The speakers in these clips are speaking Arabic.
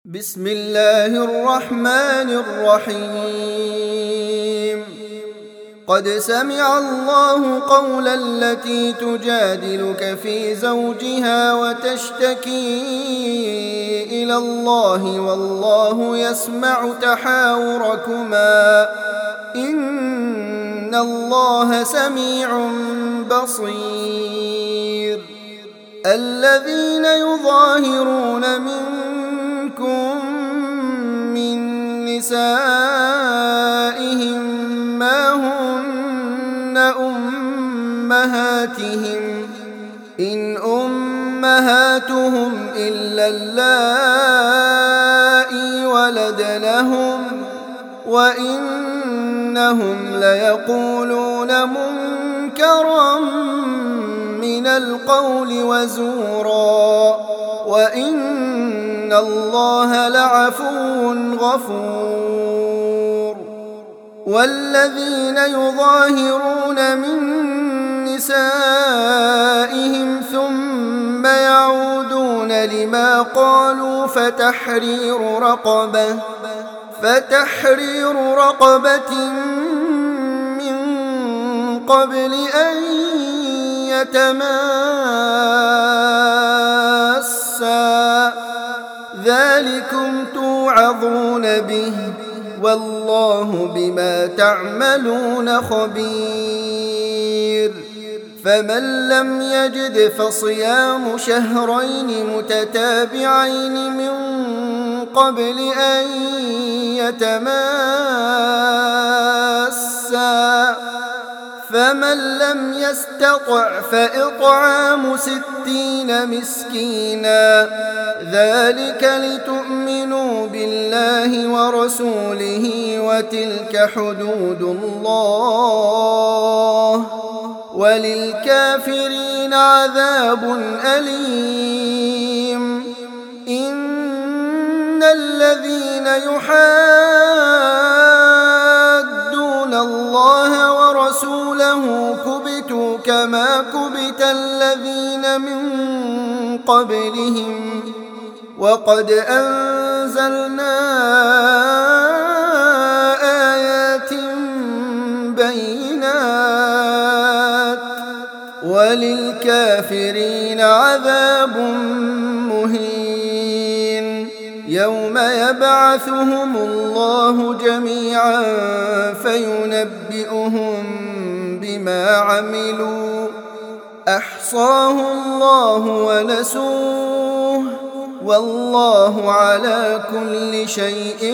بسم الله الرحمن الرحيم. قد سمع الله قول التي تجادلك في زوجها وتشتكي إلى الله والله يسمع تحاوركما إن الله سميع بصير. الذين يظاهرون منكم من نسائهم ما هن أمهاتهم إن أمهاتهم إلا اللائي ولدنهم وإنهم ليقولون منكرا من القول وزورا وإن الله لعفو غفور. والذين يظاهرون من نسائهم ثم يعودون لما قالوا فتحرير رقبة من قبل أن يتماسا ذلكم توعظون به والله بما تعملون خبير. فمن لم يجد فصيام شهرين متتابعين من قبل أن يتماسا فمن لم يستطع فإطعام 60 مسكينا ذلك لتؤمنوا بالله ورسوله وتلك حدود الله وللكافرين عذاب أليم. إن الذين يحادون الله ورسوله كبتوا كما كبت الذين من قبلهم وقد أنزلنا آيات بينات وللكافرين عذاب مهين. يوم يبعثهم الله جميعا فينبئهم بما عملوا أحصاه الله ونسوه والله على كل شيء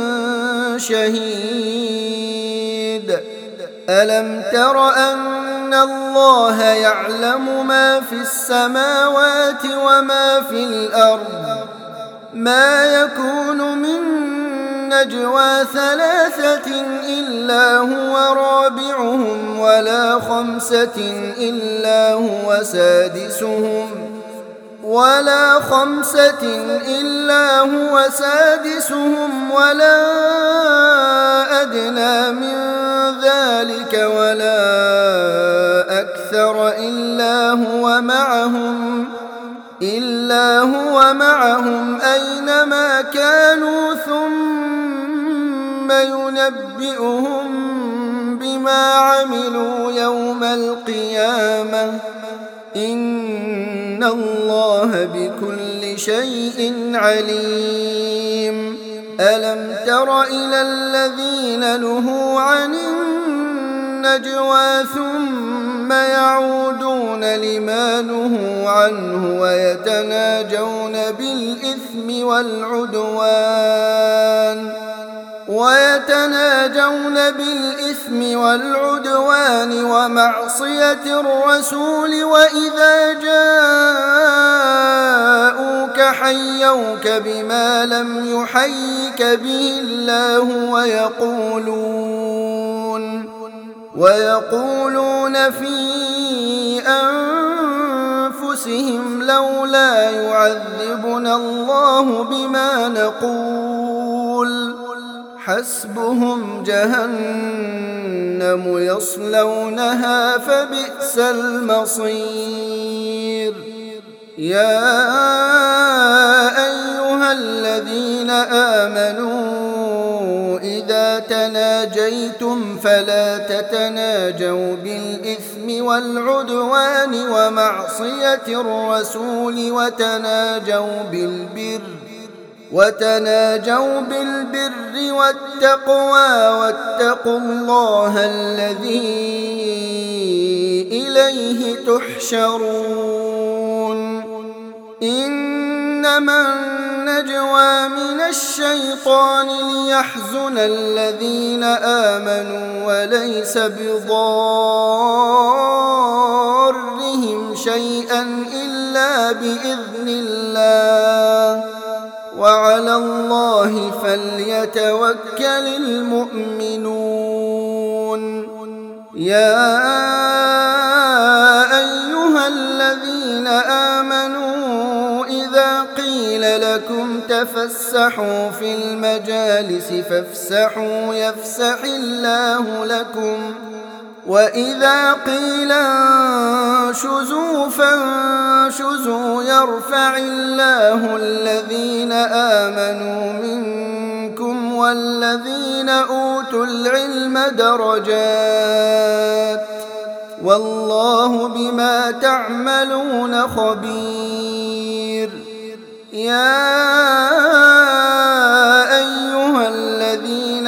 شهيد. ألم تر أن الله يعلم ما في السماوات وما في الأرض ما يكون من نجوى 3 إلا هو رابعهم ولا 5 إلا هو سادسهم ولا أدنى من ذلك ولا أكثر إلا هو معهم أينما كانوا ثم ينبئهم بما عملوا يوم القيامة إن الله بكل شيء عليم. ألم تر إلى الذين نهوا عن النجوى ثم يعودون لما نهوا عنه ويتناجون بالإثم والعدوان ومعصية الرسول وإذا جاءوك حيوك بما لم يحيك به الله ويقولون في أنفسهم لولا يعذبنا الله بما نقول حسبهم جهنم يصلونها فبئس المصير. يا أيها أيها الذين آمنوا إذا تناجيتم فلا تتناجوا بالإثم والعدوان ومعصية الرسول وتناجوا بالبر والتقوى واتقوا الله الذي إليه تحشرون إنما النجوى من الشيطان ليحزن الذين آمنوا وليس بضارهم شيئا إلا بإذن الله وعلى الله فليتوكل المؤمنون يا أيها الذين آمنوا إذا قيل لكم تفسحوا في المجالس فافسحوا يفسح الله لكم وإذا قيل انشزوا فانشزوا يرفع الله الذين آمنوا منكم والذين أوتوا العلم درجات والله بما تعملون خبير يا أيها الذين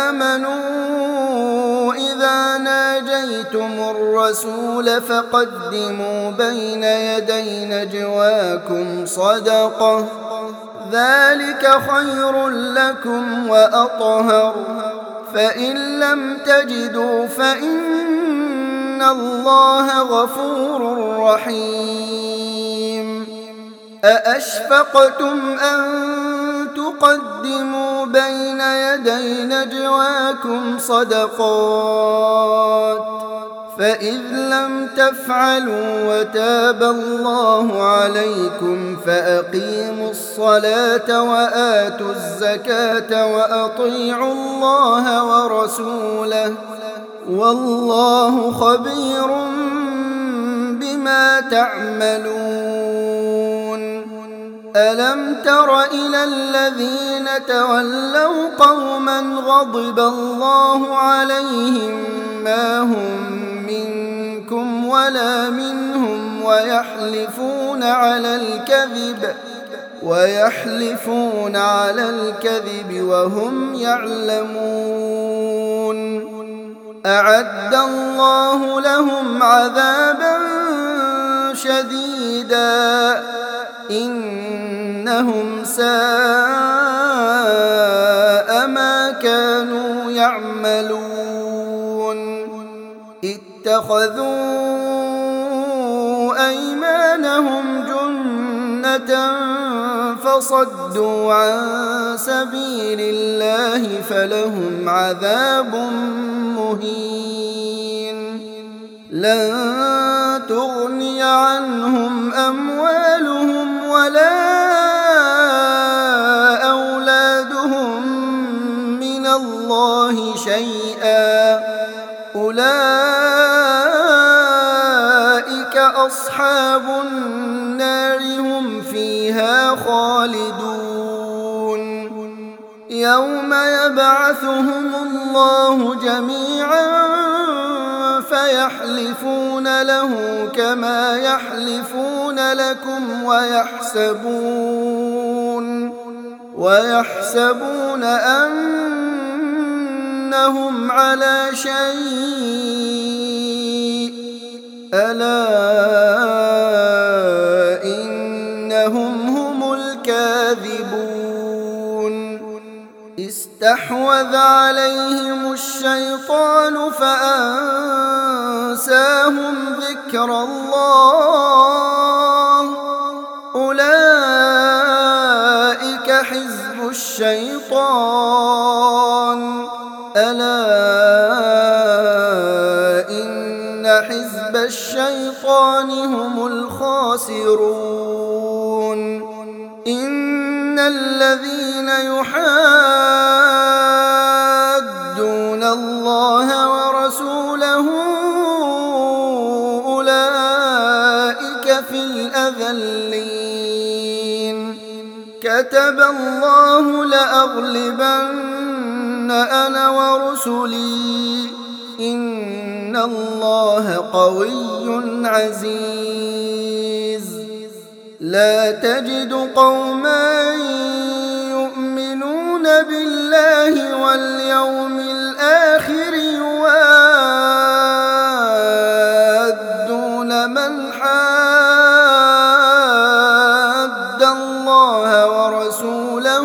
آمنوا إذا ناجيتم الرسول فقدموا بين يدي نجواكم صدقة ذلك خير لكم وأطهر فإن لم تجدوا فإن الله غفور رحيم أأشفقتم أن تقدموا بين يدي نجواكم صدقات فإذ لم تفعلوا وتاب الله عليكم فأقيموا الصلاة وآتوا الزكاة وأطيعوا الله ورسوله والله خبير بما تعملون ألم تر إلى الذين تولوا قوما غضب الله عليهم ما هم منكم ولا منهم ويحلفون على الكذب وهم يعلمون أعد الله لهم عذابا شديدا إنهم ساء ما كانوا يعملون اتخذوا أيمانهم جنة فصدوا عن سبيل الله فلهم عذاب مهين لن تغني عنهم أموالهم ولا أولادهم من الله شيئا أولئك أصحاب النار هم فيها خالدون يوم يبعثهم الله جميعا فيحلفون له كما يحلفون لكم ويحسبون أنهم على شيء ألا إنهم هم الكاذبون استحوذ عليهم الشيطان فأنساهم ذكر الله أولئك حزب الشيطان ألا إن حزب الشيطان هم الخاسرون إن الذين يحادون الله ورسوله أولئك في الأذلين كتب الله لأغلبن أنا ورسلي إن الله قوي عزيز. لا تجد قوما يؤمنون بالله واليوم الآخر يوادون من حاد الله ورسوله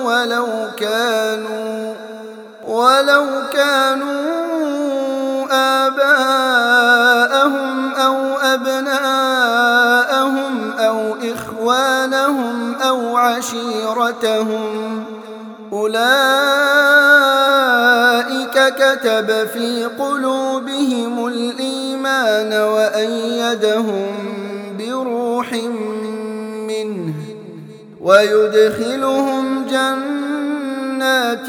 ولو كانوا آباءهم أو أبناءهم أو إخوانهم أو عشيرتهم أولئك كتب في قلوبهم الإيمان وأيدهم بروح منه ويدخلهم جنات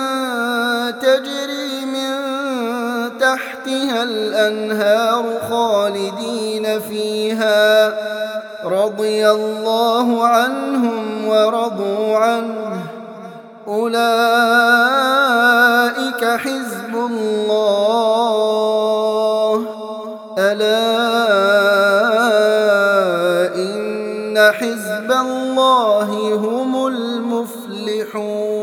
تجري من تحتها الأنهار خالدين فيها رضي الله عنهم ورضوا عنه أولئك حزب الله ألا إن حزب الله هم المفلحون.